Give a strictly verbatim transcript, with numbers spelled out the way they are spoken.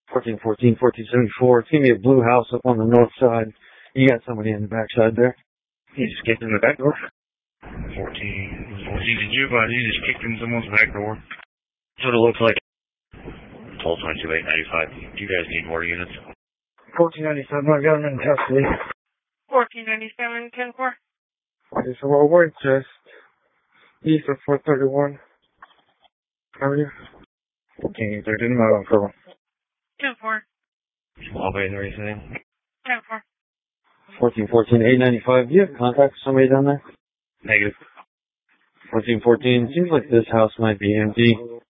fourteen fourteen, fourteen seventy-four. It's going to be a blue house up on the north side. You got somebody in the back side there. He just kicked in the back door. fourteen, fourteen, did you advise you just kicked in someone's back door? That's what it looks like. twelve twenty-two, eight ninety-five. Do you guys need more units? fourteen ninety-seven, I got him in custody. fourteen ninety-seven, ten four. Okay, so well, we're just east of four thirty-one. How are you? fourteen thirty, not on for one. ten four. All bay, are you saying? ten four. fourteen fourteen, eight ninety-five. Do you have contact with somebody down there? Negative. fourteen fourteen, seems like this house might be empty.